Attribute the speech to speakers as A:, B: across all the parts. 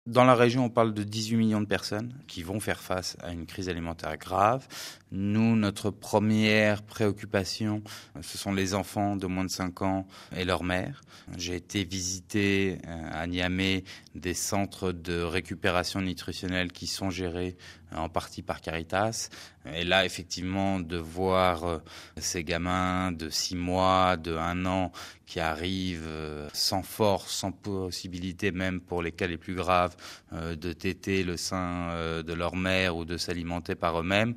A: Dans la région, on parle de 18 millions de personnes qui vont faire face à une crise alimentaire grave. Nous, notre première préoccupation, ce sont les enfants de moins de 5 ans et leurs mères. J'ai été visiter à Niamey des centres de récupération nutritionnelle qui sont gérés en partie par Caritas. Et là, effectivement, de voir ces gamins de 6 mois, de 1 an qui arrivent sans force, sans possibilité même pour les cas les plus graves de téter le sein de leur mère ou de s'alimenter par eux-mêmes,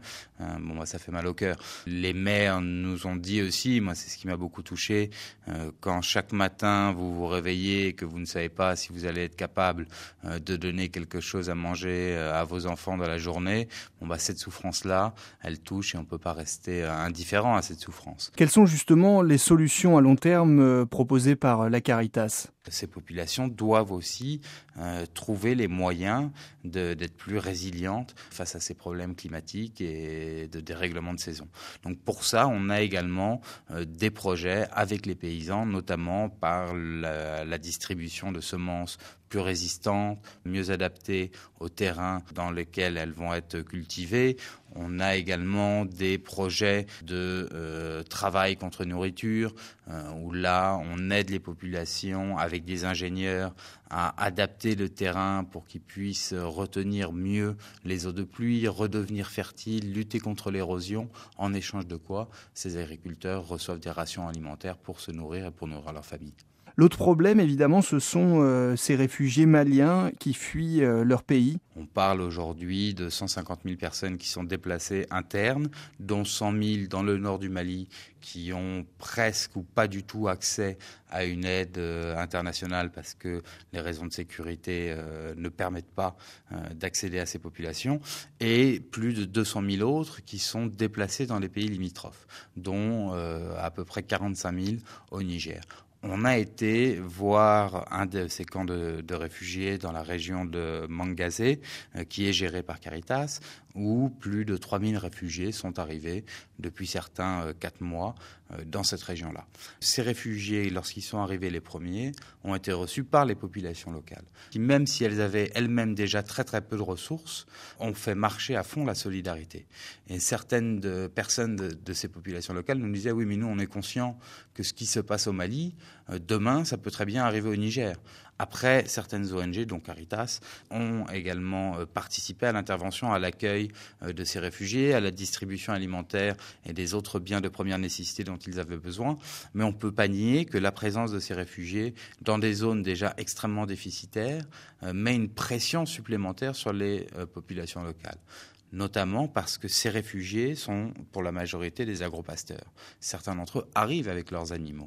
A: ça fait mal au cœur. Les mères nous ont dit aussi, moi c'est ce qui m'a beaucoup touché, quand chaque matin vous vous réveillez et que vous ne savez pas si vous allez être capable de donner quelque chose à manger à vos enfants dans la journée, cette souffrance-là, elle touche et on ne peut pas rester indifférent à cette souffrance.
B: Quelles sont justement les solutions à long terme proposées par la Caritas ?
A: Ces populations doivent aussi trouver les moyens d'être plus résilientes face à ces problèmes climatiques et de dérèglement de saison. Donc pour ça, on a également des projets avec les paysans, notamment par la distribution de semences plus résistantes, mieux adaptées au terrain dans lequel elles vont être cultivées. On a également des projets de travail contre nourriture, où là, on aide les populations avec des ingénieurs à adapter le terrain pour qu'ils puissent retenir mieux les eaux de pluie, redevenir fertiles, lutter contre l'érosion, en échange de quoi ces agriculteurs reçoivent des rations alimentaires pour se nourrir et pour nourrir leur famille.
B: L'autre problème, évidemment, ce sont ces réfugiés maliens qui fuient leur pays.
A: On parle aujourd'hui de 150 000 personnes qui sont déplacées internes, dont 100 000 dans le nord du Mali qui ont presque ou pas du tout accès à une aide internationale parce que les raisons de sécurité ne permettent pas d'accéder à ces populations, et plus de 200 000 autres qui sont déplacés dans les pays limitrophes, dont à peu près 45 000 au Niger. On a été voir un de ces camps de réfugiés dans la région de Mangazé, qui est géré par Caritas, où plus de 3000 réfugiés sont arrivés depuis certains 4 mois dans cette région-là. Ces réfugiés, lorsqu'ils sont arrivés les premiers, ont été reçus par les populations locales, qui, même si elles avaient elles-mêmes déjà très très peu de ressources, ont fait marcher à fond la solidarité. Et certaines personnes de ces populations locales nous disaient « Oui, mais nous, on est conscients que ce qui se passe au Mali, demain, ça peut très bien arriver au Niger ». Après, certaines ONG, dont Caritas, ont également participé à l'intervention, à l'accueil de ces réfugiés, à la distribution alimentaire et des autres biens de première nécessité dont ils avaient besoin. Mais on ne peut pas nier que la présence de ces réfugiés dans des zones déjà extrêmement déficitaires met une pression supplémentaire sur les populations locales. Notamment parce que ces réfugiés sont, pour la majorité, des agropasteurs. Certains d'entre eux arrivent avec leurs animaux.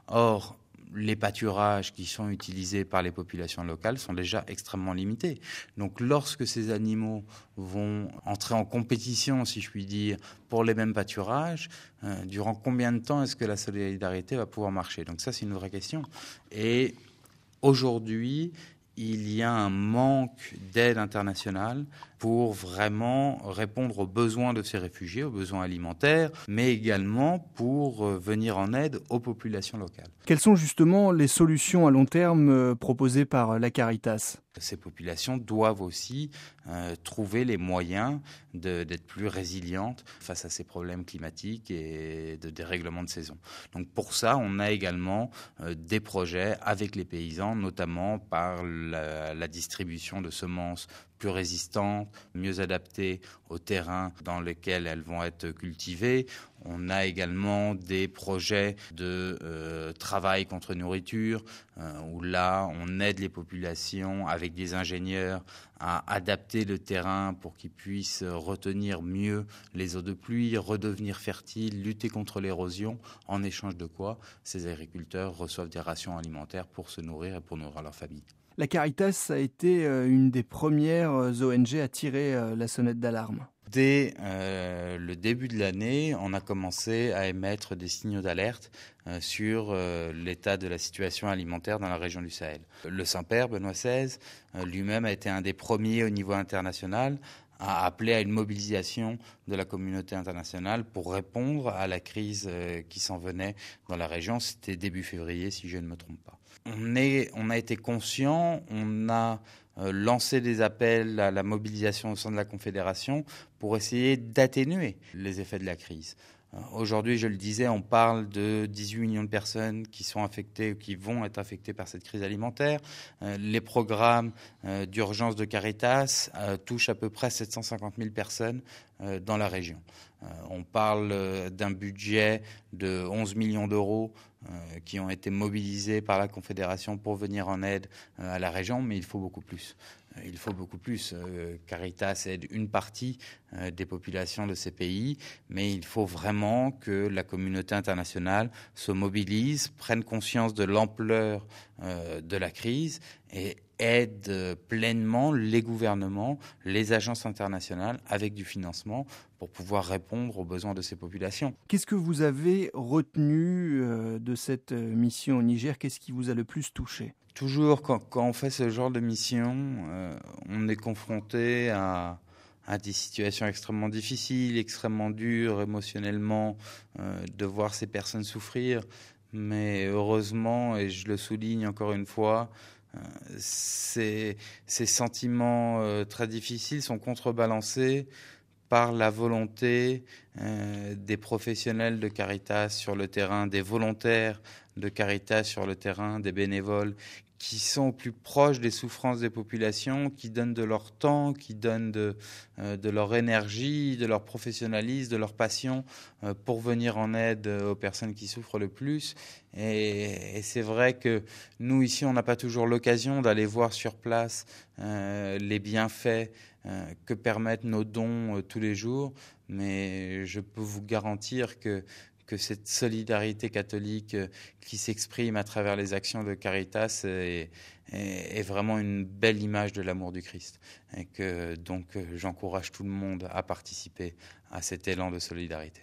A: Or, les pâturages qui sont utilisés par les populations locales sont déjà extrêmement limités. Donc lorsque ces animaux vont entrer en compétition, si je puis dire, pour les mêmes pâturages, durant combien de temps est-ce que la solidarité va pouvoir marcher ? Donc ça, c'est une vraie question. Et aujourd'hui, il y a un manque d'aide internationale pour vraiment répondre aux besoins de ces réfugiés, aux besoins alimentaires, mais également pour venir en aide aux populations locales.
B: Quelles sont justement les solutions à long terme proposées par la Caritas ?
A: Ces populations doivent aussi trouver les moyens d'être plus résilientes face à ces problèmes climatiques et de dérèglement de saison. Donc pour ça, on a également des projets avec les paysans, notamment par la distribution de semences plus résistantes, mieux adaptées au terrain dans lequel elles vont être cultivées. On a également des projets de travail contre nourriture, où là, on aide les populations avec des ingénieurs à adapter le terrain pour qu'ils puissent retenir mieux les eaux de pluie, redevenir fertiles, lutter contre l'érosion, en échange de quoi ces agriculteurs reçoivent des rations alimentaires pour se nourrir et pour nourrir leur famille.
B: La Caritas a été une des premières ONG à tirer la sonnette d'alarme.
A: Dès le début de l'année, on a commencé à émettre des signaux d'alerte sur l'état de la situation alimentaire dans la région du Sahel. Le Saint-Père, Benoît XVI, lui-même a été un des premiers au niveau international a appelé à une mobilisation de la communauté internationale pour répondre à la crise qui s'en venait dans la région. C'était début février, si je ne me trompe pas. On a été conscients, on a lancé des appels à la mobilisation au sein de la Confédération pour essayer d'atténuer les effets de la crise. Aujourd'hui, je le disais, on parle de 18 millions de personnes qui sont affectées ou qui vont être affectées par cette crise alimentaire. Les programmes d'urgence de Caritas touchent à peu près 750 000 personnes dans la région. On parle d'un budget de 11 millions d'euros qui ont été mobilisés par la Confédération pour venir en aide à la région, mais il faut beaucoup plus. Il faut beaucoup plus. Caritas aide une partie des populations de ces pays, mais il faut vraiment que la communauté internationale se mobilise, prenne conscience de l'ampleur de la crise et aide pleinement les gouvernements, les agences internationales avec du financement pour pouvoir répondre aux besoins de ces populations.
B: Qu'est-ce que vous avez retenu de cette mission au Niger? Qu'est-ce qui vous a le plus touché?
A: Toujours, quand on fait ce genre de mission, on est confronté à des situations extrêmement difficiles, extrêmement dures émotionnellement, de voir ces personnes souffrir. Mais heureusement, et je le souligne encore une fois, ces sentiments très difficiles sont contrebalancés par la volonté des professionnels de Caritas sur le terrain, des volontaires de Caritas sur le terrain, des bénévoles qui sont au plus proches des souffrances des populations, qui donnent de leur temps, qui donnent de leur énergie, de leur professionnalisme, de leur passion pour venir en aide aux personnes qui souffrent le plus. Et c'est vrai que nous, ici, on n'a pas toujours l'occasion d'aller voir sur place les bienfaits que permettent nos dons tous les jours. Mais je peux vous garantir que cette solidarité catholique qui s'exprime à travers les actions de Caritas est vraiment une belle image de l'amour du Christ. Et que donc j'encourage tout le monde à participer à cet élan de solidarité.